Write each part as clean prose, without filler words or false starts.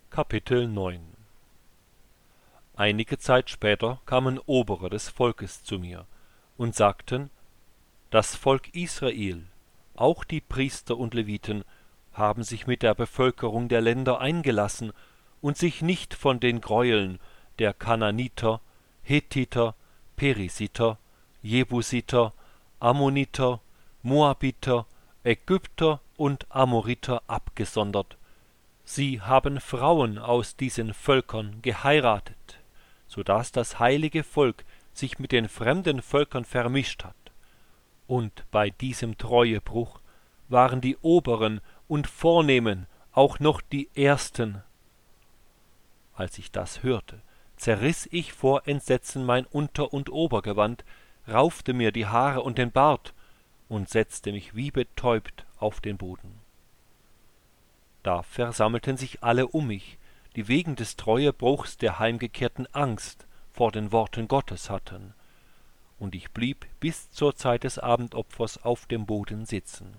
Kapitel 9 Einige Zeit später kamen Obere des Volkes zu mir und sagten: Das Volk Israel, auch die Priester und Leviten, haben sich mit der Bevölkerung der Länder eingelassen und sich nicht von den Gräueln der Kananiter, Hethiter, Perisiter, Jebusiter, Ammoniter, Moabiter, Ägypter und Amoriter abgesondert. Sie haben Frauen aus diesen Völkern geheiratet, so daß das heilige Volk sich mit den fremden Völkern vermischt hat. Und bei diesem Treuebruch waren die Oberen und Vornehmen auch noch die Ersten. Als ich das hörte, zerriß ich vor Entsetzen mein Unter- und Obergewand, raufte mir die Haare und den Bart und setzte mich wie betäubt auf den Boden. Da versammelten sich alle um mich, die wegen des Treuebruchs der Heimgekehrten Angst vor den Worten Gottes hatten, und ich blieb bis zur Zeit des Abendopfers auf dem Boden sitzen.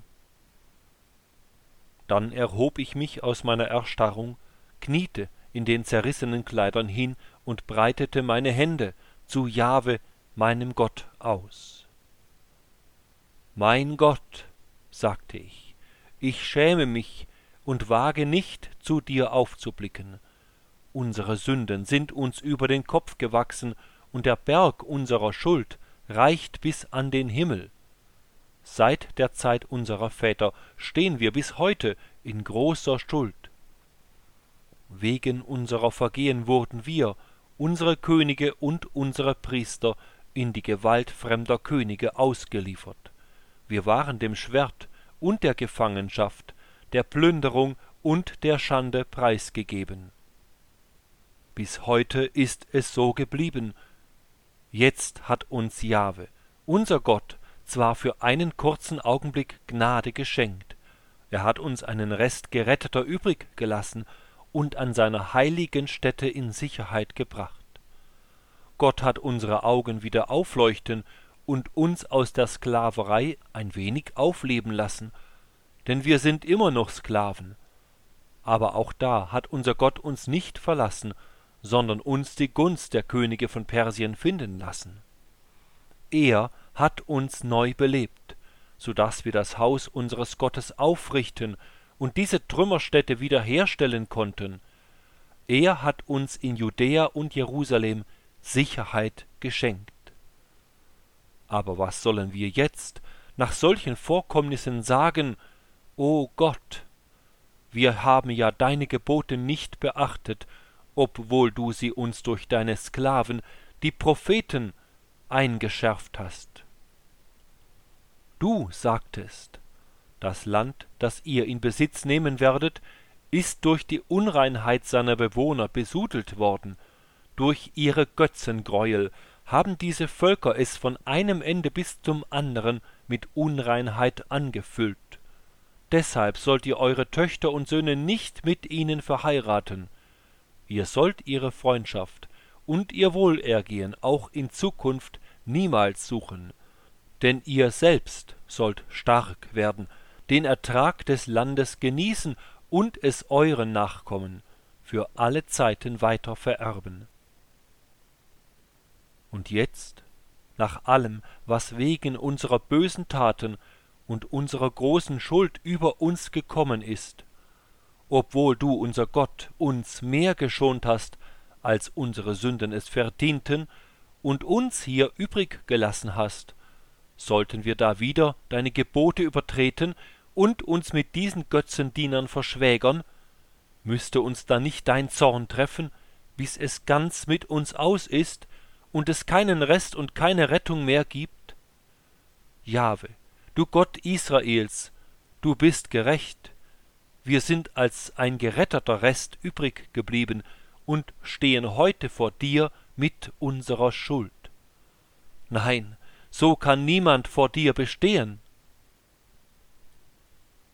Dann erhob ich mich aus meiner Erstarrung, kniete in den zerrissenen Kleidern hin und breitete meine Hände zu Jahwe, meinem Gott, aus. »Mein Gott«, sagte ich schäme mich und wage nicht, zu dir aufzublicken. Unsere Sünden sind uns über den Kopf gewachsen, und der Berg unserer Schuld reicht bis an den Himmel. Seit der Zeit unserer Väter stehen wir bis heute in großer Schuld. Wegen unserer Vergehen wurden wir, unsere Könige und unsere Priester, in die Gewalt fremder Könige ausgeliefert. Wir waren dem Schwert und der Gefangenschaft, der Plünderung und der Schande preisgegeben. Bis heute ist es so geblieben. Jetzt hat uns Jahwe, unser Gott, zwar für einen kurzen Augenblick Gnade geschenkt, er hat uns einen Rest Geretteter übrig gelassen und an seiner heiligen Stätte in Sicherheit gebracht. Gott hat unsere Augen wieder aufleuchten und uns aus der Sklaverei ein wenig aufleben lassen, denn wir sind immer noch Sklaven. Aber auch da hat unser Gott uns nicht verlassen, sondern uns die Gunst der Könige von Persien finden lassen. Er hat uns neu belebt, so daß wir das Haus unseres Gottes aufrichten und diese Trümmerstätte wiederherstellen konnten. Er hat uns in Judäa und Jerusalem Sicherheit geschenkt. Aber was sollen wir jetzt nach solchen Vorkommnissen sagen: O Gott, wir haben ja deine Gebote nicht beachtet, obwohl du sie uns durch deine Sklaven, die Propheten, eingeschärft hast. Du sagtest: Das Land, das ihr in Besitz nehmen werdet, ist durch die Unreinheit seiner Bewohner besudelt worden. Durch ihre Götzengräuel haben diese Völker es von einem Ende bis zum anderen mit Unreinheit angefüllt. Deshalb sollt ihr eure Töchter und Söhne nicht mit ihnen verheiraten. Ihr sollt ihre Freundschaft und ihr Wohlergehen auch in Zukunft niemals suchen, denn ihr selbst sollt stark werden, den Ertrag des Landes genießen und es euren Nachkommen für alle Zeiten weiter vererben. Und jetzt, nach allem, was wegen unserer bösen Taten und unserer großen Schuld über uns gekommen ist, obwohl du, unser Gott, uns mehr geschont hast, als unsere Sünden es verdienten, und uns hier übrig gelassen hast, sollten wir da wieder deine Gebote übertreten und uns mit diesen Götzendienern verschwägern? Müsste uns da nicht dein Zorn treffen, bis es ganz mit uns aus ist und es keinen Rest und keine Rettung mehr gibt? Jahwe, du Gott Israels, du bist gerecht. Wir sind als ein geretteter Rest übrig geblieben und stehen heute vor dir mit unserer Schuld. Nein, so kann niemand vor dir bestehen.